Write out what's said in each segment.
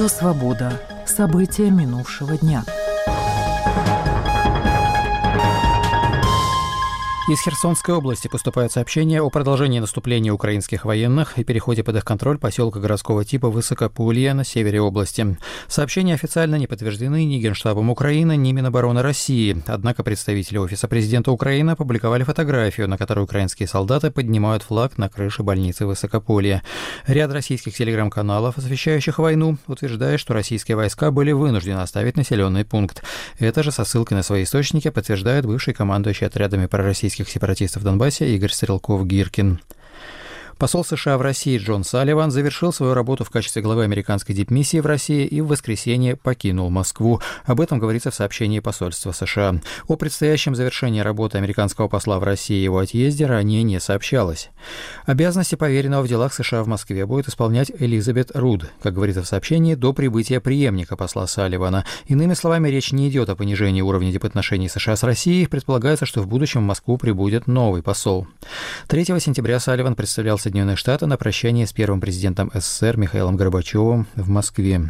Радио «Свобода». События минувшего дня. Из Херсонской области поступают сообщения о продолжении наступления украинских военных и переходе под их контроль поселка городского типа Высокополье на севере области. Сообщения официально не подтверждены ни Генштабом Украины, ни Минобороны России. Однако представители Офиса президента Украины опубликовали фотографию, на которой украинские солдаты поднимают флаг на крыше больницы Высокополье. Ряд российских телеграм-каналов, освещающих войну, утверждает, что российские войска были вынуждены оставить населенный пункт. Это же со ссылкой на свои источники подтверждает бывший командующий отрядами пророссийских сепаратистов в Донбассе Игорь Стрелков-Гиркин. Посол США в России Джон Салливан завершил свою работу в качестве главы американской дипмиссии в России и в воскресенье покинул Москву. Об этом говорится в сообщении посольства США. О предстоящем завершении работы американского посла в России и его отъезде ранее не сообщалось. Обязанности поверенного в делах США в Москве будет исполнять Элизабет Руд, как говорится в сообщении, до прибытия преемника посла Салливана. Иными словами, речь не идет о понижении уровня дипотношений США с Россией. Предполагается, что в будущем в Москву прибудет новый посол. 3 сентября Салливан представлял Соединенные Штаты на прощание с первым президентом СССР Михаилом Горбачевым в Москве.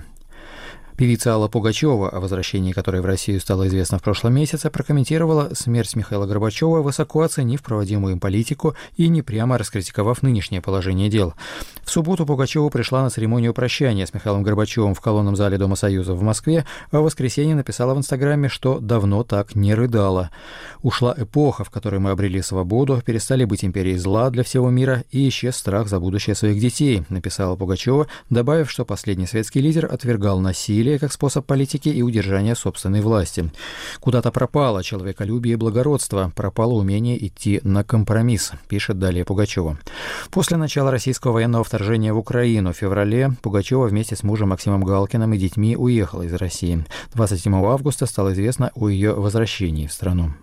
Певица Алла Пугачева, о возвращении которой в Россию стало известно в прошлом месяце, прокомментировала смерть Михаила Горбачева, высоко оценив проводимую им политику и не прямо раскритиковав нынешнее положение дел. В субботу Пугачева пришла на церемонию прощания с Михаилом Горбачевым в колонном зале Дома Союза в Москве, а в воскресенье написала в Инстаграме, что давно так не рыдала. «Ушла эпоха, в которой мы обрели свободу, перестали быть империей зла для всего мира и исчез страх за будущее своих детей», написала Пугачева, добавив, что последний светский лидер отвергал насилие как способ политики и удержания собственной власти. «Куда-то пропало человеколюбие и благородство, пропало умение идти на компромисс», пишет далее Пугачева. После начала российского военного вторжения в Украину в феврале Пугачева вместе с мужем Максимом Галкиным и детьми уехала из России. 27 августа стало известно о ее возвращении в страну.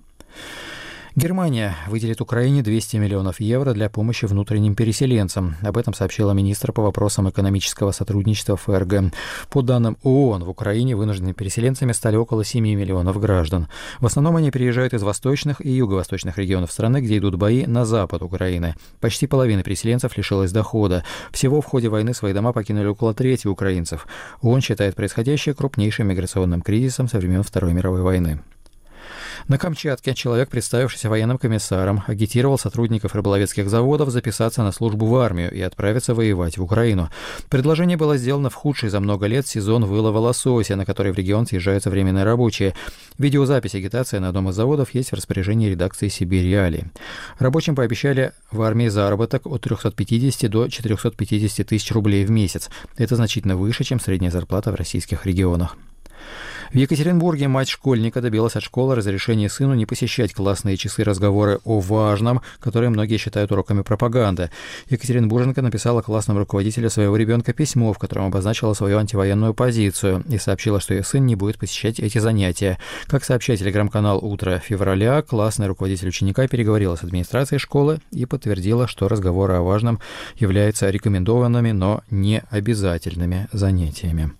Германия выделит Украине 200 миллионов евро для помощи внутренним переселенцам. Об этом сообщила министр по вопросам экономического сотрудничества ФРГ. По данным ООН, в Украине вынужденными переселенцами стали около 7 миллионов граждан. В основном они переезжают из восточных и юго-восточных регионов страны, где идут бои, на запад Украины. Почти половина переселенцев лишилась дохода. Всего в ходе войны свои дома покинули около трети украинцев. ООН считает происходящее крупнейшим миграционным кризисом со времен Второй мировой войны. На Камчатке человек, представившийся военным комиссаром, агитировал сотрудников рыболовецких заводов записаться на службу в армию и отправиться воевать в Украину. Предложение было сделано в худший за много лет сезон вылова лосося, на который в регион съезжаются временные рабочие. Видеозапись агитации на одном из заводов есть в распоряжении редакции «Сибирь Реалии». Рабочим пообещали в армии заработок от 350 до 450 тысяч рублей в месяц. Это значительно выше, чем средняя зарплата в российских регионах. В Екатеринбурге мать школьника добилась от школы разрешения сыну не посещать классные часы разговоры о важном, которые многие считают уроками пропаганды. Екатеринбурженка написала классному руководителю своего ребенка письмо, в котором обозначила свою антивоенную позицию и сообщила, что ее сын не будет посещать эти занятия. Как сообщает телеграм-канал «Утро февраля», классный руководитель ученика переговорила с администрацией школы и подтвердила, что разговоры о важном являются рекомендованными, но не обязательными занятиями.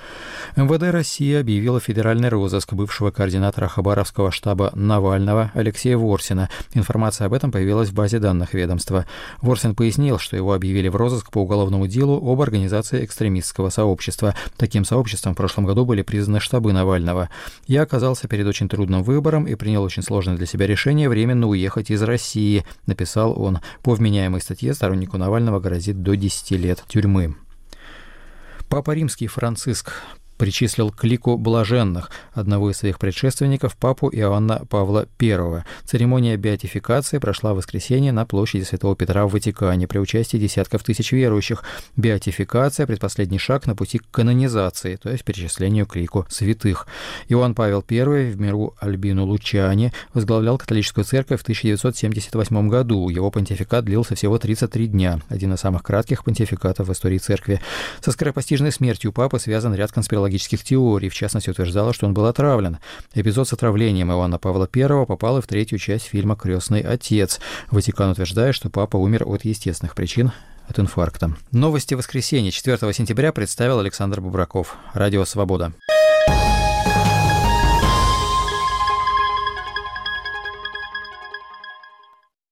МВД России объявила федеральный розыск бывшего координатора хабаровского штаба Навального Алексея Ворсина. Информация об этом появилась в базе данных ведомства. Ворсин пояснил, что его объявили в розыск по уголовному делу об организации экстремистского сообщества. Таким сообществом в прошлом году были признаны штабы Навального. «Я оказался перед очень трудным выбором и принял очень сложное для себя решение временно уехать из России», написал он. По вменяемой статье стороннику Навального грозит до 10 лет тюрьмы. Папа Римский Франциск причислил к лику блаженных одного из своих предшественников, папу Иоанна Павла I. Церемония беатификации прошла в воскресенье на площади Святого Петра в Ватикане при участии десятков тысяч верующих. Беатификация – предпоследний шаг на пути к канонизации, то есть перечислению к лику святых. Иоанн Павел I в миру Альбину Лучани возглавлял католическую церковь в 1978 году. Его понтификат длился всего 33 дня, один из самых кратких понтификатов в истории церкви. Со скоропостижной смертью папы связан ряд конспирологических теорий, в частности, утверждала, что он был отравлен. Эпизод с отравлением Иоанна Павла I попал и в третью часть фильма «Крестный отец». Ватикан утверждает, что папа умер от естественных причин, от инфаркта. Новости воскресенья 4 сентября представил Александр Бубраков. Радио «Свобода».